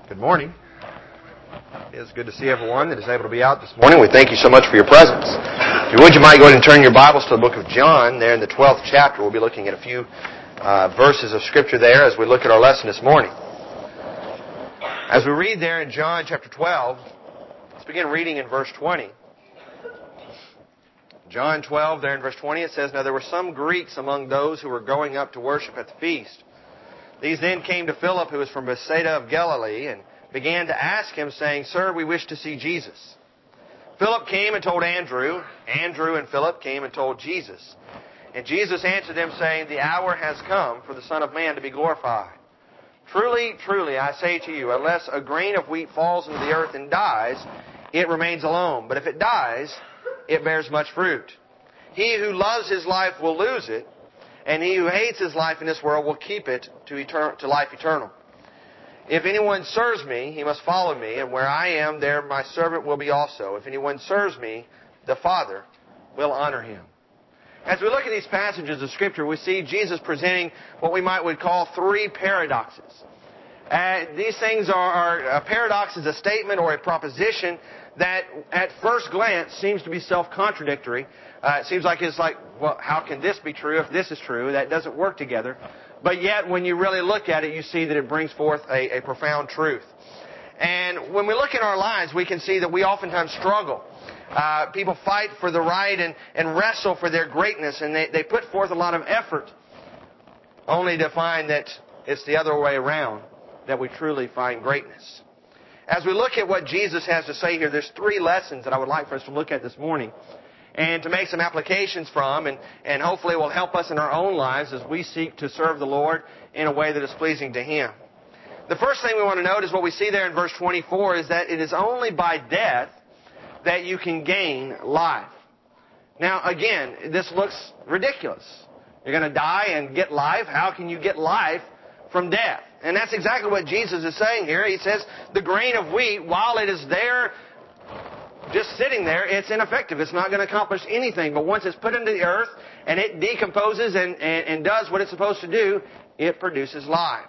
Good morning. It is good to see everyone that is able to be out this morning. We thank you so much for your presence. If you would, you might go ahead and turn your Bibles to the book of John. There in the 12th chapter, we'll be looking at a few verses of Scripture there as we look at our lesson this morning. As we read there in John chapter 12, let's begin reading in verse 20. John 12, there in verse 20, it says, "Now there were some Greeks among those who were going up to worship at the feast. These then came to Philip, who was from Bethsaida of Galilee, and began to ask him, saying, 'Sir, we wish to see Jesus.' Philip came and told Andrew. Andrew and Philip came and told Jesus. And Jesus answered them, saying, 'The hour has come for the Son of Man to be glorified. Truly, truly, I say to you, unless a grain of wheat falls into the earth and dies, it remains alone. But if it dies, it bears much fruit. He who loves his life will lose it, and he who hates his life in this world will keep it to life eternal. If anyone serves me, he must follow me, and where I am, there my servant will be also. If anyone serves me, the Father will honor him.'" As we look at these passages of Scripture, we see Jesus presenting what we would call three paradoxes. These things are a paradox is a statement or a proposition that at first glance seems to be self-contradictory. It seems like well, how can this be true if this is true? That doesn't work together. But yet, when you really look at it, you see that it brings forth a profound truth. And when we look in our lives, we can see that we oftentimes struggle. People fight for the right and wrestle for their greatness, and they put forth a lot of effort, only to find that it's the other way around, that we truly find greatness. As we look at what Jesus has to say here, there's three lessons that I would like for us to look at this morning and to make some applications from, and hopefully will help us in our own lives as we seek to serve the Lord in a way that is pleasing to Him. The first thing we want to note is what we see there in verse 24 is that it is only by death that you can gain life. Now, again, this looks ridiculous. You're going to die and get life. How can you get life from death? And that's exactly what Jesus is saying here. He says the grain of wheat, while it is there, just sitting there, it's ineffective. It's not going to accomplish anything. But once it's put into the earth and it decomposes and does what it's supposed to do, it produces life.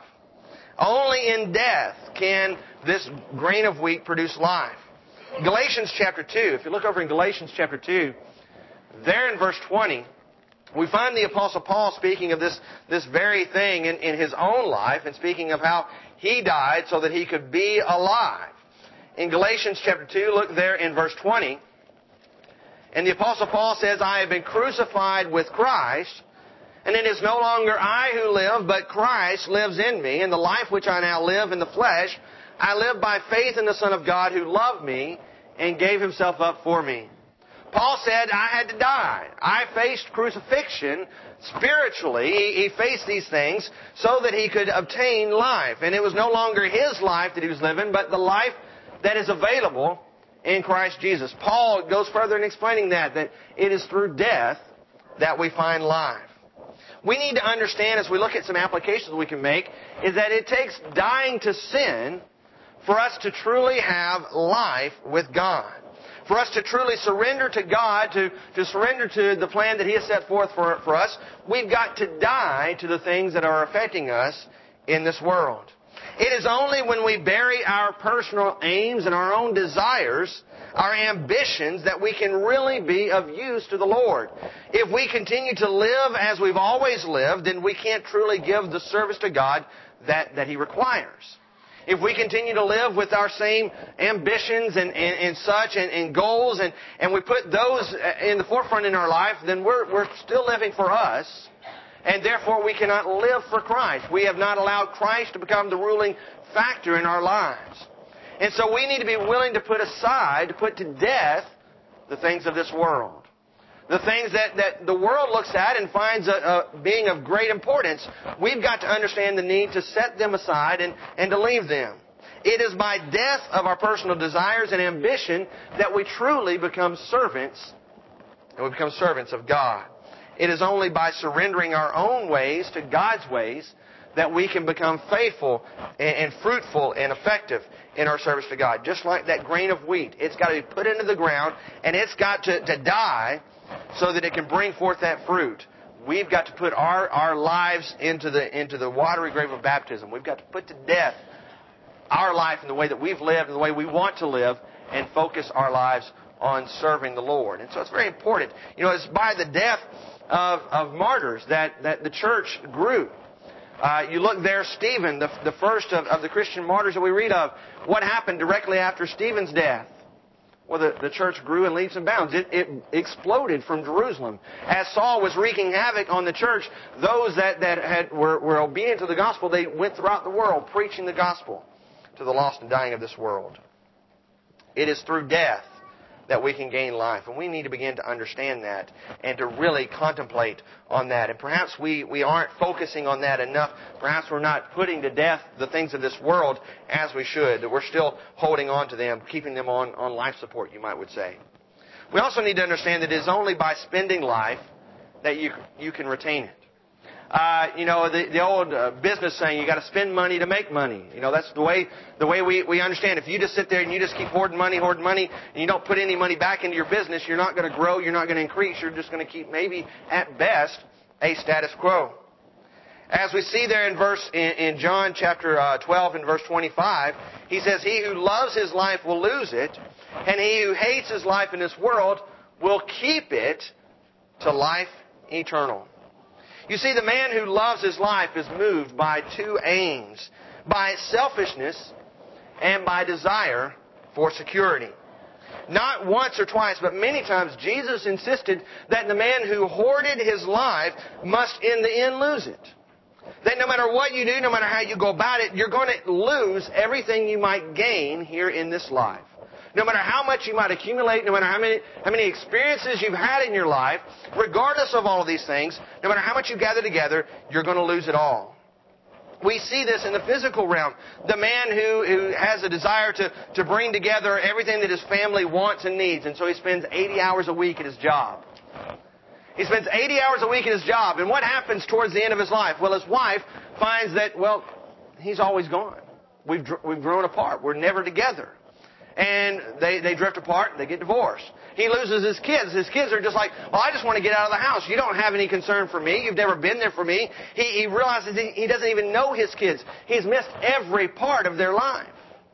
Only in death can this grain of wheat produce life. Galatians chapter 2, if you look over in Galatians chapter 2, there in verse 20, we find the Apostle Paul speaking of this very thing in his own life and speaking of how he died so that he could be alive. In Galatians chapter 2, look there in verse 20, and the Apostle Paul says, "I have been crucified with Christ, and it is no longer I who live, but Christ lives in me. And the life which I now live in the flesh, I live by faith in the Son of God who loved me and gave Himself up for me." Paul said, I had to die. I faced crucifixion spiritually. He faced these things so that he could obtain life. And it was no longer his life that he was living, but the life that is available in Christ Jesus. Paul goes further in explaining that it is through death that we find life. We need to understand, as we look at some applications we can make, is that it takes dying to sin for us to truly have life with God. For us to truly surrender to God, to surrender to the plan that He has set forth for us, we've got to die to the things that are affecting us in this world. It is only when we bury our personal aims and our own desires, our ambitions, that we can really be of use to the Lord. If we continue to live as we've always lived, then we can't truly give the service to God that He requires. If we continue to live with our same ambitions and such and goals and we put those in the forefront in our life, then we're still living for us, and therefore we cannot live for Christ. We have not allowed Christ to become the ruling factor in our lives. And so we need to be willing to put aside, to put to death the things of this world. The things that the world looks at and finds being of great importance, we've got to understand the need to set them aside and to leave them. It is by death of our personal desires and ambition that we truly become servants, and we become servants of God. It is only by surrendering our own ways to God's ways that we can become faithful and fruitful and effective in our service to God. Just like that grain of wheat, it's got to be put into the ground and it's got to die so that it can bring forth that fruit. We've got to put our lives into the watery grave of baptism. We've got to put to death our life and the way that we've lived and the way we want to live and focus our lives on serving the Lord. And so it's very important. It's by the death of martyrs that the church grew. You look there, Stephen, the first of the Christian martyrs that we read of. What happened directly after Stephen's death? Well, the church grew in leaps and bounds. It exploded from Jerusalem. As Saul was wreaking havoc on the church, those that were obedient to the gospel, they went throughout the world preaching the gospel to the lost and dying of this world. It is through death that we can gain life. And we need to begin to understand that and to really contemplate on that. And perhaps we aren't focusing on that enough. Perhaps we're not putting to death the things of this world as we should. That we're still holding on to them, keeping them on life support, you might would say. We also need to understand that it is only by spending life that you can retain it. The old business saying, you got to spend money to make money. That's the way we understand. If you just sit there and you just keep hoarding money, and you don't put any money back into your business, you're not going to grow, you're not going to increase, you're just going to keep maybe at best a status quo. As we see there in John chapter 12 and verse 25, he says, he who loves his life will lose it, and he who hates his life in this world will keep it to life eternal. You see, the man who loves his life is moved by two aims, by selfishness and by desire for security. Not once or twice, but many times, Jesus insisted that the man who hoarded his life must in the end lose it. That no matter what you do, no matter how you go about it, you're going to lose everything you might gain here in this life. No matter how much you might accumulate, no matter how many experiences you've had in your life, regardless of all of these things, no matter how much you gather together, you're going to lose it all. We see this in the physical realm. The man who has a desire to bring together everything that his family wants and needs, and so he spends 80 hours a week at his job. He spends 80 hours a week at his job, and what happens towards the end of his life? Well, his wife finds that, he's always gone. We've grown apart. We're never together. And they drift apart, they get divorced. He loses his kids. His kids are just like, I just want to get out of the house. You don't have any concern for me. You've never been there for me. He realizes he doesn't even know his kids. He's missed every part of their life.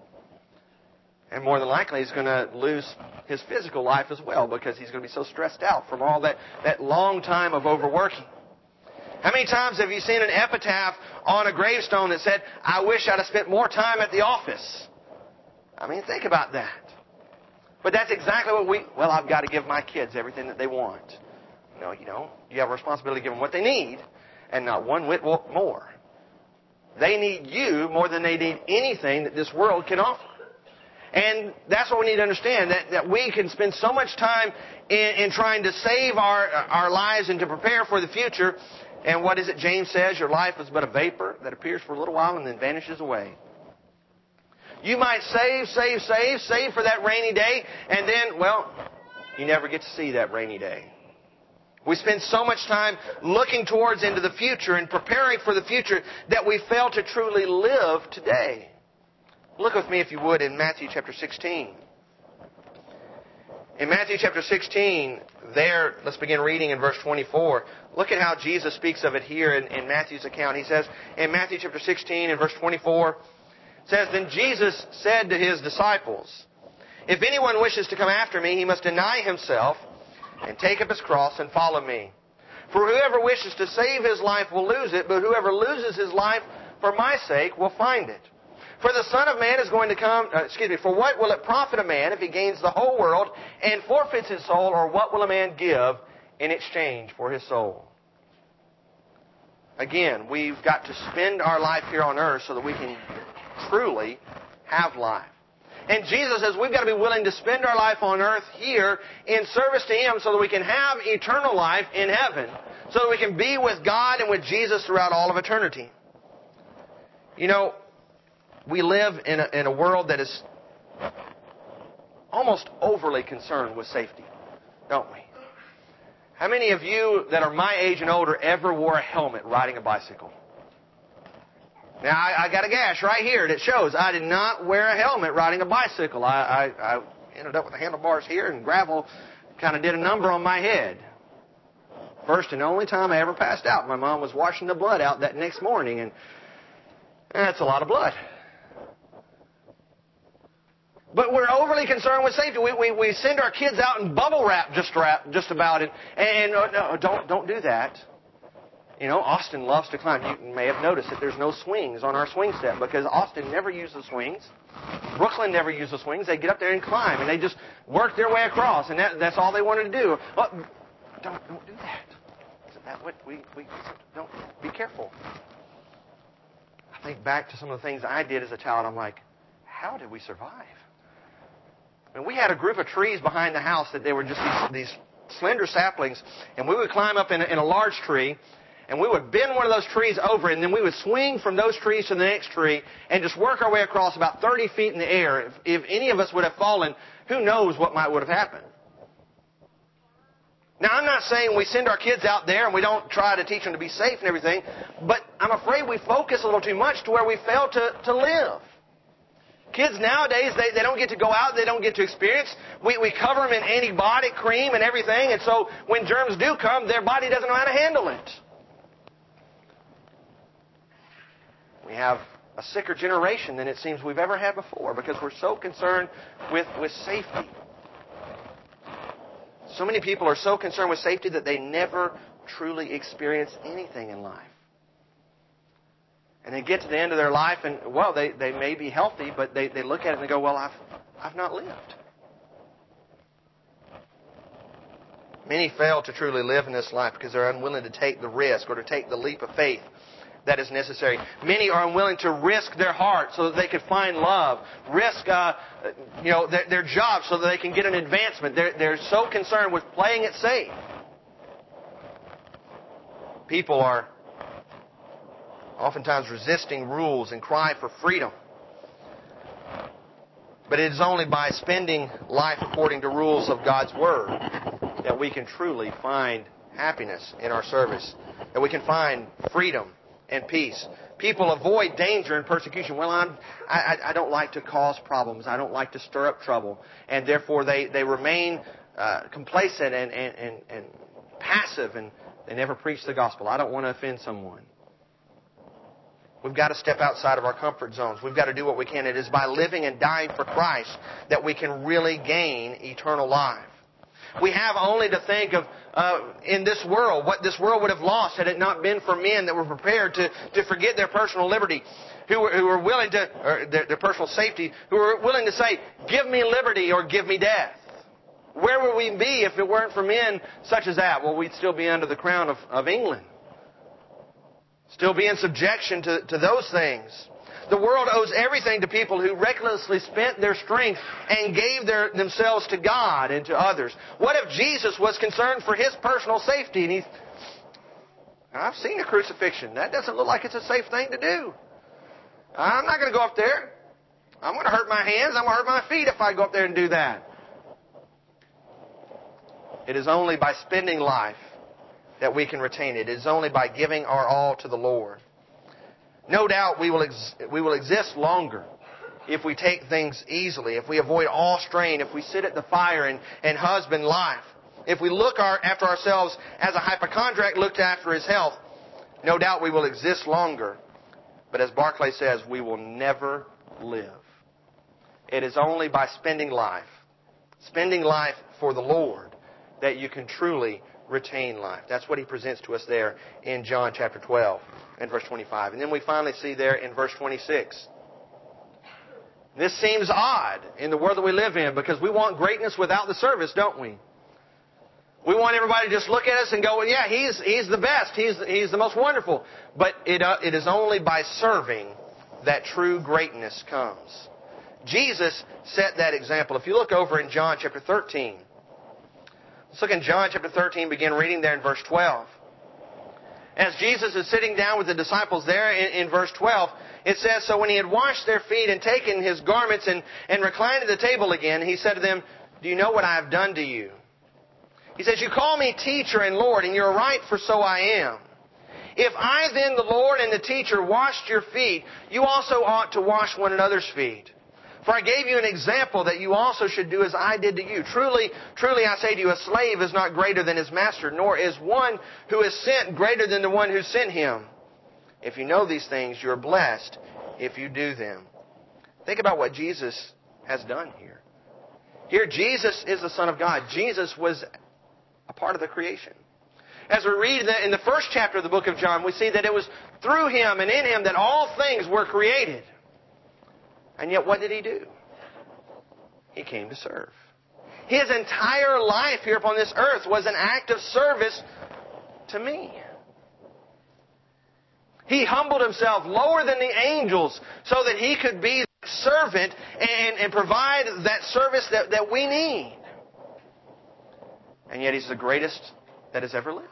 And more than likely, he's going to lose his physical life as well because he's going to be so stressed out from all that long time of overworking. How many times have you seen an epitaph on a gravestone that said, I wish I'd have spent more time at the office? Think about that. But that's exactly what I've got to give my kids everything that they want. No, you don't. You have a responsibility to give them what they need and not one whit more. They need you more than they need anything that this world can offer. And that's what we need to understand, that we can spend so much time in trying to save our lives and to prepare for the future. And what is it James says? Your life is but a vapor that appears for a little while and then vanishes away. You might save for that rainy day, and then, you never get to see that rainy day. We spend so much time looking towards into the future and preparing for the future that we fail to truly live today. Look with me, if you would, in Matthew chapter 16. In Matthew chapter 16, there, let's begin reading in verse 24. Look at how Jesus speaks of it here in Matthew's account. He says, in Matthew chapter 16, in verse 24, it says, Then Jesus said to his disciples, If anyone wishes to come after me, he must deny himself and take up his cross and follow me. For whoever wishes to save his life will lose it, but whoever loses his life for my sake will find it. For the Son of Man is going to come, for what will it profit a man if he gains the whole world and forfeits his soul, or what will a man give in exchange for his soul? Again, we've got to spend our life here on earth so that we can truly have life. And Jesus says we've got to be willing to spend our life on earth here in service to Him so that we can have eternal life in heaven, so that we can be with God and with Jesus throughout all of eternity. We live in a world that is almost overly concerned with safety, don't we? How many of you that are my age and older ever wore a helmet riding a bicycle? Now, I got a gash right here that shows I did not wear a helmet riding a bicycle. I ended up with the handlebars here, and gravel kind of did a number on my head. First and only time I ever passed out. My mom was washing the blood out that next morning, and that's a lot of blood. But we're overly concerned with safety. We send our kids out in bubble wrap just about it. And no, don't do that. You know, Austin loves to climb. You may have noticed that there's no swings on our swing set because Austin never uses swings. Brooklyn never uses swings. They get up there and climb, and they just work their way across, and that's all they wanted to do. Well, don't do that. Isn't that what we don't be careful? I think back to some of the things I did as a child. I'm like, how did we survive? I mean, we had a group of trees behind the house that they were just these slender saplings, and we would climb up in a large tree, and we would bend one of those trees over, and then we would swing from those trees to the next tree and just work our way across about 30 feet in the air. If any of us would have fallen, who knows what would have happened. Now, I'm not saying we send our kids out there and we don't try to teach them to be safe and everything, but I'm afraid we focus a little too much to where we fail to live. Kids nowadays, they don't get to go out, they don't get to experience. We cover them in antibiotic cream and everything, and so when germs do come, their body doesn't know how to handle it. We have a sicker generation than it seems we've ever had before because we're so concerned with safety. So many people are so concerned with safety that they never truly experience anything in life. And they get to the end of their life and, well, they may be healthy, but they look at it and they go, well, I've not lived. Many fail to truly live in this life because they're unwilling to take the risk or to take the leap of faith that is necessary. Many are unwilling to risk their heart so that they can find love, risk their job so that they can get an advancement. They're so concerned with playing it safe. People are oftentimes resisting rules and cry for freedom. But it is only by spending life according to rules of God's Word that we can truly find happiness in our service, that we can find freedom and peace. People avoid danger and persecution. Well, I don't like to cause problems. I don't like to stir up trouble. And therefore they remain complacent and passive, and they never preach the gospel. I don't want to offend someone. We've got to step outside of our comfort zones. We've got to do what we can. It is by living and dying for Christ that we can really gain eternal life. We have only to think of, in this world, what this world would have lost had it not been for men that were prepared to forget their personal liberty, who were willing to, or their personal safety, who were willing to say, give me liberty or give me death. Where would we be if it weren't for men such as that? Well, we'd still be under the crown of England. Still be in subjection to those things. The world owes everything to people who recklessly spent their strength and gave themselves to God and to others. What if Jesus was concerned for His personal safety? And I've seen a crucifixion. That doesn't look like it's a safe thing to do. I'm not going to go up there. I'm going to hurt my hands. I'm going to hurt my feet if I go up there and do that. It is only by spending life that we can retain it. It is only by giving our all to the Lord. No doubt we will exist longer if we take things easily, if we avoid all strain, if we sit at the fire and husband life, if we look after ourselves as a hypochondriac looked after his health. No doubt we will exist longer. But as Barclay says, we will never live. It is only by spending life for the Lord, that you can truly retain life. That's what he presents to us there in John chapter 12 and verse 25. And then we finally see there in verse 26. This seems odd in the world that we live in because we want greatness without the service, don't we? We want everybody to just look at us and go, well, yeah, he's the best. He's the most wonderful. But it is only by serving that true greatness comes. Jesus set that example. If you look over in John chapter 13, let's look in John chapter 13, begin reading there in verse 12. As Jesus is sitting down with the disciples there in verse 12, it says, so when he had washed their feet and taken his garments and reclined at the table again, he said to them, do you know what I have done to you? He says, you call me teacher and Lord, and you're right, for so I am. If I then, the Lord and the teacher, washed your feet, you also ought to wash one another's feet. For I gave you an example that you also should do as I did to you. Truly, truly I say to you, a slave is not greater than his master, nor is one who is sent greater than the one who sent him. If you know these things, you are blessed if you do them. Think about what Jesus has done here. Here, Jesus is the Son of God. Jesus was a part of the creation. As we read in the first chapter of the book of John, we see that it was through Him and in Him that all things were created. And yet, what did He do? He came to serve. His entire life here upon this earth was an act of service to me. He humbled Himself lower than the angels so that He could be the servant and provide that service that we need. And yet He's the greatest that has ever lived.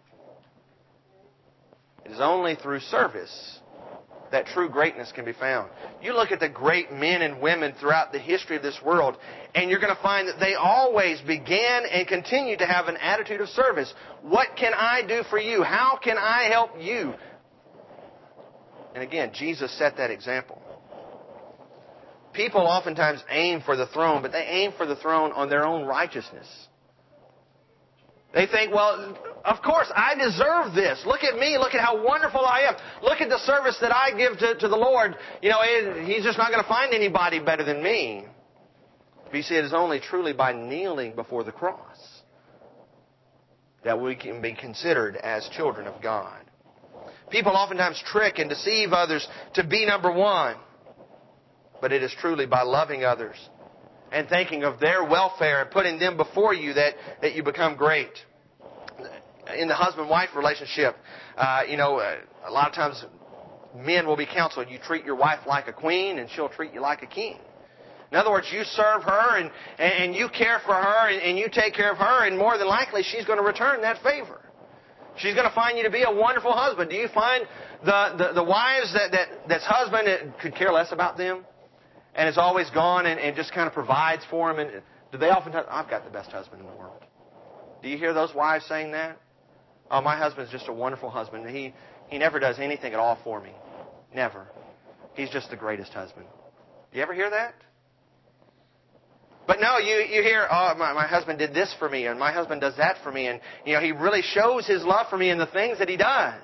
It is only through service that true greatness can be found. You look at the great men and women throughout the history of this world, and you're going to find that they always began and continue to have an attitude of service. What can I do for you? How can I help you? And again, Jesus set that example. People oftentimes aim for the throne, but they aim for the throne on their own righteousness. They think, well, of course, I deserve this. Look at me. Look at how wonderful I am. Look at the service that I give to the Lord. You know, He's just not going to find anybody better than me. But you see, it is only truly by kneeling before the cross that we can be considered as children of God. People oftentimes trick and deceive others to be number one. But it is truly by loving others and thinking of their welfare and putting them before you that you become great. In the husband-wife relationship, a lot of times men will be counseled. You treat your wife like a queen and she'll treat you like a king. In other words, you serve her and you care for her and you take care of her, and more than likely she's going to return that favor. She's going to find you to be a wonderful husband. Do you find the wives that's husband could care less about them and is always gone and just kind of provides for them? And do they oftentimes, I've got the best husband in the world. Do you hear those wives saying that? Oh, my husband's just a wonderful husband. He never does anything at all for me. Never. He's just the greatest husband. Do you ever hear that? But no, you hear, oh, my husband did this for me, and my husband does that for me, and he really shows his love for me in the things that he does.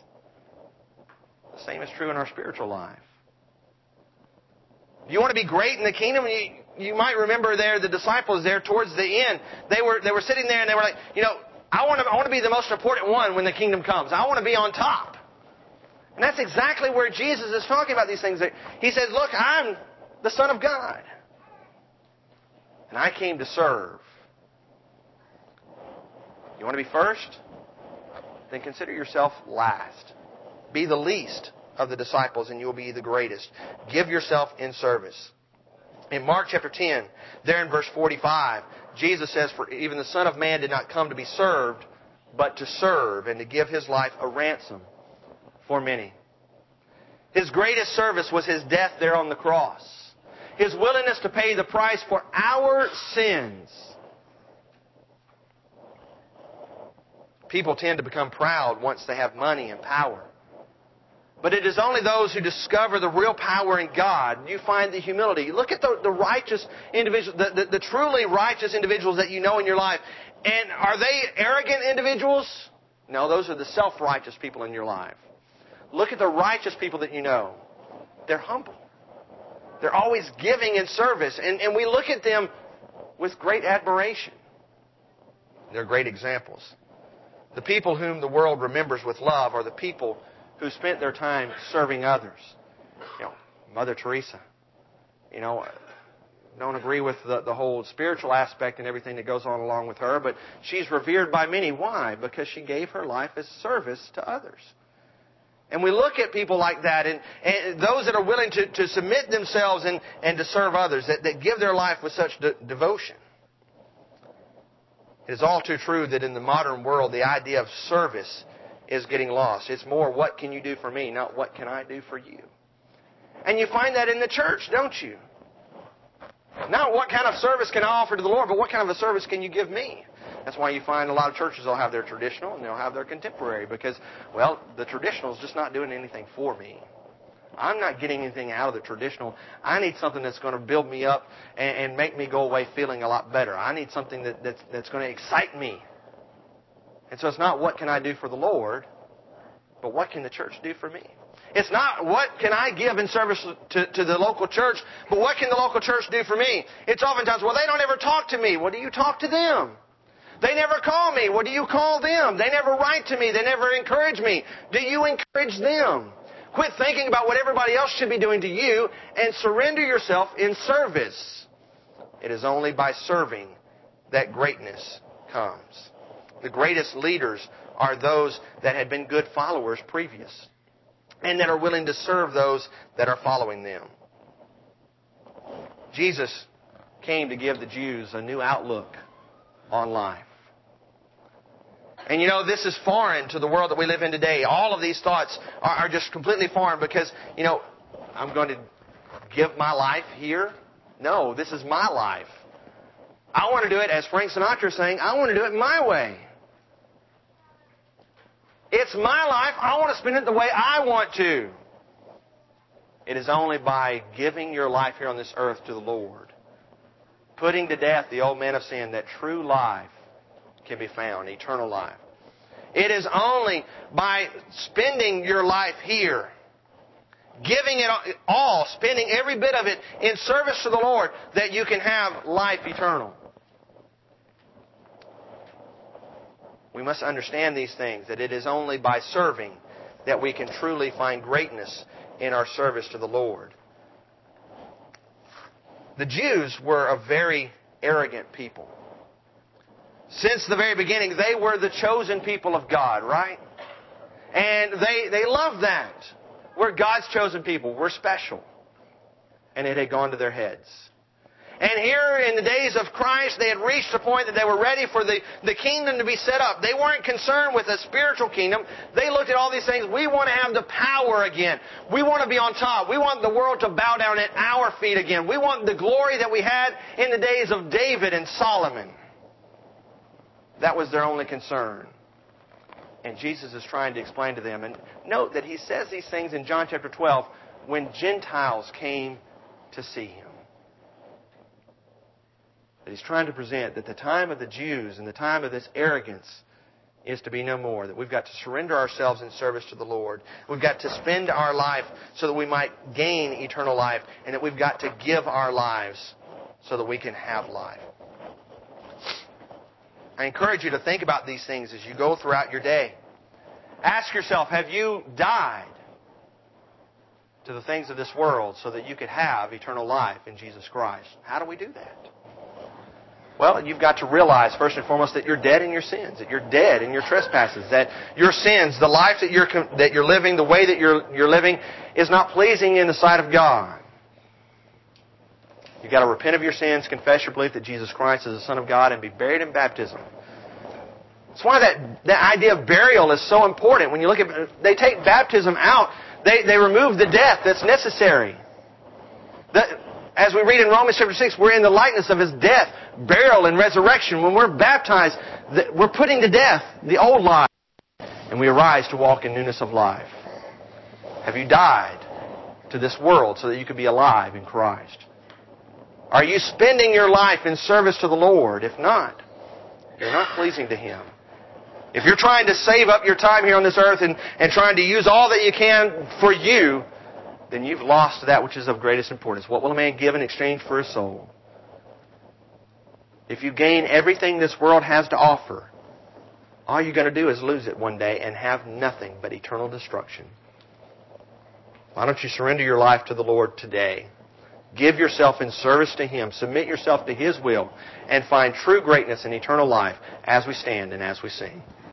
The same is true in our spiritual life. You want to be great in the kingdom? You might remember the disciples there towards the end. They were sitting there and they were like, I want to be the most important one when the kingdom comes. I want to be on top. And that's exactly where Jesus is talking about these things. He says, look, I'm the Son of God. And I came to serve. You want to be first? Then consider yourself last. Be the least of the disciples and you will be the greatest. Give yourself in service. In Mark chapter 10, there in verse 45, Jesus says, for even the Son of Man did not come to be served, but to serve and to give His life a ransom for many. His greatest service was His death there on the cross. His willingness to pay the price for our sins. People tend to become proud once they have money and power. But it is only those who discover the real power in God. You find the humility. Look at the righteous individuals, the truly righteous individuals that you know in your life. And are they arrogant individuals? No, those are the self-righteous people in your life. Look at the righteous people that you know. They're humble. They're always giving in service. And we look at them with great admiration. They're great examples. The people whom the world remembers with love are the people who spent their time serving others. Mother Teresa. Don't agree with the whole spiritual aspect and everything that goes on along with her, but she's revered by many. Why? Because she gave her life as service to others. And we look at people like that, and those that are willing to submit themselves and to serve others, that give their life with such devotion. It is all too true that in the modern world, the idea of service is getting lost. It's more, what can you do for me, not what can I do for you. And you find that in the church, don't you? Not what kind of service can I offer to the Lord, but what kind of a service can you give me? That's why you find a lot of churches will have their traditional and they'll have their contemporary because, the traditional is just not doing anything for me. I'm not getting anything out of the traditional. I need something that's going to build me up and make me go away feeling a lot better. I need something that's going to excite me. And so it's not what can I do for the Lord, but what can the church do for me? It's not what can I give in service to the local church, but what can the local church do for me? It's oftentimes, well, they don't ever talk to me. Well, do you talk to them? They never call me. Well, do you call them? They never write to me. They never encourage me. Do you encourage them? Quit thinking about what everybody else should be doing to you and surrender yourself in service. It is only by serving that greatness comes. The greatest leaders are those that had been good followers previous and that are willing to serve those that are following them. Jesus came to give the Jews a new outlook on life. And you know, this is foreign to the world that we live in today. All of these thoughts are just completely foreign because, you know, I'm going to give my life here. No, this is my life. I want to do it, as Frank Sinatra is saying, I want to do it my way. It's my life. I want to spend it the way I want to. It is only by giving your life here on this earth to the Lord, putting to death the old man of sin, that true life can be found, eternal life. It is only by spending your life here, giving it all, spending every bit of it in service to the Lord, that you can have life eternal. We must understand these things, that it is only by serving that we can truly find greatness in our service to the Lord. The Jews were a very arrogant people. Since the very beginning, they were the chosen people of God, right? And they loved that. We're God's chosen people. We're special. And it had gone to their heads. And here in the days of Christ, they had reached the point that they were ready for the kingdom to be set up. They weren't concerned with a spiritual kingdom. They looked at all these things. We want to have the power again. We want to be on top. We want the world to bow down at our feet again. We want the glory that we had in the days of David and Solomon. That was their only concern. And Jesus is trying to explain to them. And note that He says these things in John chapter 12 when Gentiles came to see Him. That He's trying to present that the time of the Jews and the time of this arrogance is to be no more. That we've got to surrender ourselves in service to the Lord. We've got to spend our life so that we might gain eternal life. And that we've got to give our lives so that we can have life. I encourage you to think about these things as you go throughout your day. Ask yourself, have you died to the things of this world so that you could have eternal life in Jesus Christ? How do we do that? Well, you've got to realize, first and foremost, that you're dead in your sins, that you're dead in your trespasses, that your sins, the life that you're living, the way that you're living, is not pleasing in the sight of God. You've got to repent of your sins, confess your belief that Jesus Christ is the Son of God, and be buried in baptism. That's why that idea of burial is so important. When you look at, they take baptism out, they remove the death that's necessary. As we read in Romans chapter 6, we're in the likeness of His death, burial, and resurrection. When we're baptized, we're putting to death the old life, and we arise to walk in newness of life. Have you died to this world so that you could be alive in Christ? Are you spending your life in service to the Lord? If not, you're not pleasing to Him. If you're trying to save up your time here on this earth and trying to use all that you can for you, then you've lost that which is of greatest importance. What will a man give in exchange for his soul? If you gain everything this world has to offer, all you're going to do is lose it one day and have nothing but eternal destruction. Why don't you surrender your life to the Lord today? Give yourself in service to Him. Submit yourself to His will and find true greatness and eternal life as we stand and as we sing.